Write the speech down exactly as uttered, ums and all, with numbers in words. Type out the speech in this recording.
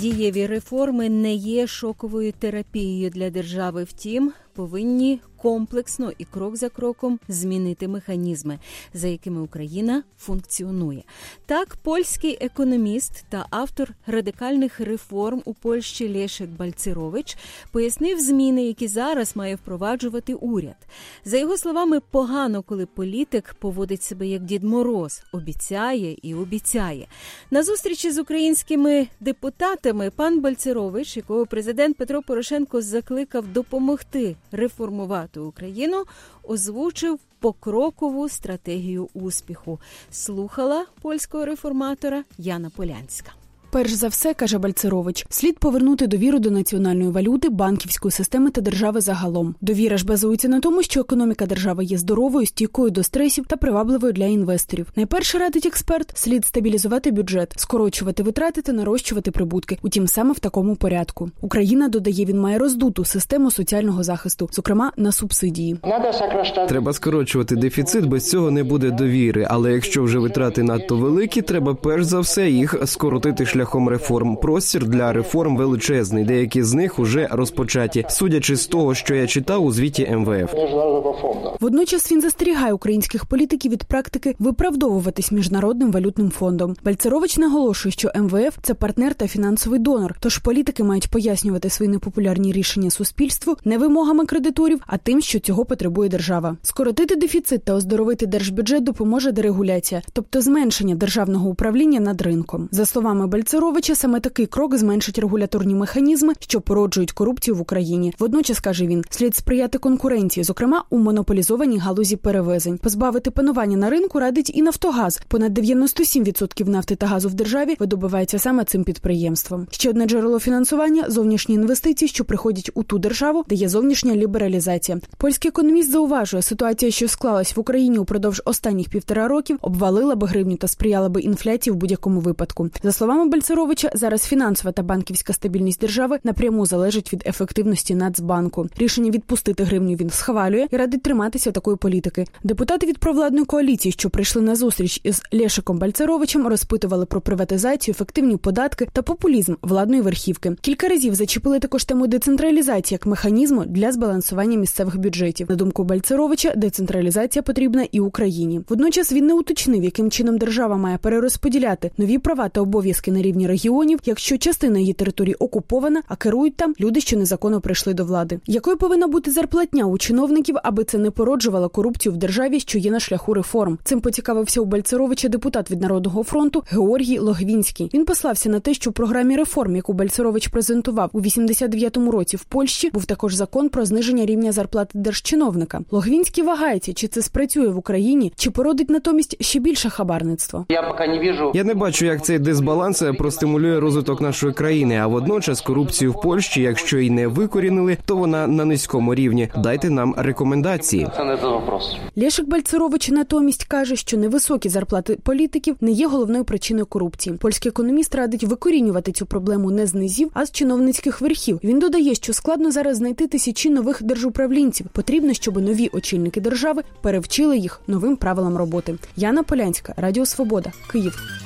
Дієві реформи не є шоковою терапією для держави, втім, повинні комплексно і крок за кроком змінити механізми, за якими Україна функціонує. Так, польський економіст та автор радикальних реформ у Польщі Лешек Бальцерович пояснив зміни, які зараз має впроваджувати уряд. За його словами, погано, коли політик поводить себе як Дід Мороз, обіцяє і обіцяє. На зустрічі з українськими депутатами пан Бальцерович, якого президент Петро Порошенко закликав допомогти реформувати Україну, озвучив покрокову стратегію успіху. Слухала польського реформатора Яна Полянська. Перш за все, каже Бальцерович, слід повернути довіру до національної валюти, банківської системи та держави загалом. Довіра ж базується на тому, що економіка держави є здоровою, стійкою до стресів та привабливою для інвесторів. Найперше, радить експерт, слід стабілізувати бюджет, скорочувати витрати та нарощувати прибутки. Утім, саме в такому порядку. Україна, додає він, має роздуту систему соціального захисту, зокрема на субсидії. Треба скорочувати дефіцит, без цього не буде довіри. Але якщо вже витрати надто великі, треба перш за все їх скоротити шляхом реформ. Простір для реформ величезний, деякі з них уже розпочаті, судячи з того, що я читав у звіті ем ве еф. Водночас він застерігає українських політиків від практики виправдовуватись Міжнародним валютним фондом. Бальцерович наголошує, що ем ве еф – це партнер та фінансовий донор, тож політики мають пояснювати свої непопулярні рішення суспільству не вимогами кредиторів, а тим, що цього потребує держава. Скоротити дефіцит та оздоровити держбюджет допоможе дерегуляція, тобто зменшення державного управління над ринком. За словами Бальцеровича, саме такий крок зменшить регуляторні механізми, що породжують корупцію в Україні. Водночас, каже він, слід сприяти конкуренції, зокрема у монополізованій галузі перевезень. Позбавити панування на ринку радить і Нафтогаз. Понад дев'яносто сім відсотків нафти та газу в державі видобувається саме цим підприємством. Ще одне джерело фінансування – зовнішні інвестиції, що приходять у ту державу, де є зовнішня лібералізація. Польський економіст зауважує, ситуація, що склалась в Україні упродовж останніх півтора років, обвалила би гривню та сприяла би інфляції в будь-якому випадку. За словами Бальцеровича, зараз фінансова та банківська стабільність держави напряму залежить від ефективності Нацбанку. Рішення відпустити гривню він схвалює і радить триматися такої політики. Депутати від провладної коаліції, що прийшли на зустріч із Лешеком Бальцеровичем, розпитували про приватизацію, ефективні податки та популізм владної верхівки. Кілька разів зачепили також тему децентралізації як механізму для збалансування місцевих бюджетів. На думку Бальцеровича, децентралізація потрібна і Україні. Водночас він не уточнив, яким чином держава має перерозподіляти нові права та обов'язки на рівні регіонів, якщо частина її території окупована, а керують там люди, що незаконно прийшли до влади. Якою повинна бути зарплатня у чиновників, аби це не породжувало корупцію в державі, що є на шляху реформ? Цим поцікавився у Бальцеровича депутат від Народного фронту Георгій Логвінський. Він послався на те, що в програмі реформ, яку Бальцерович презентував у вісімдесят дев'ятому році в Польщі, був також закон про зниження рівня зарплати держчиновника. Логвінський вагається, чи це спрацює в Україні, чи породить натомість ще більше хабарництво. Я поки не бачу. Я не бачу, як цей дисбаланс простимулює розвиток нашої країни, а водночас корупцію в Польщі, якщо і не викорінили, то вона на низькому рівні. Дайте нам рекомендації. Це не той вопрос. Лешек Бальцерович натомість каже, що невисокі зарплати політиків не є головною причиною корупції. Польський економіст радить викорінювати цю проблему не з низів, а з чиновницьких верхів. Він додає, що складно зараз знайти тисячі нових держуправлінців. Потрібно, щоб нові очільники держави перевчили їх новим правилам роботи. Яна Полянська, Радіо Свобода, Київ.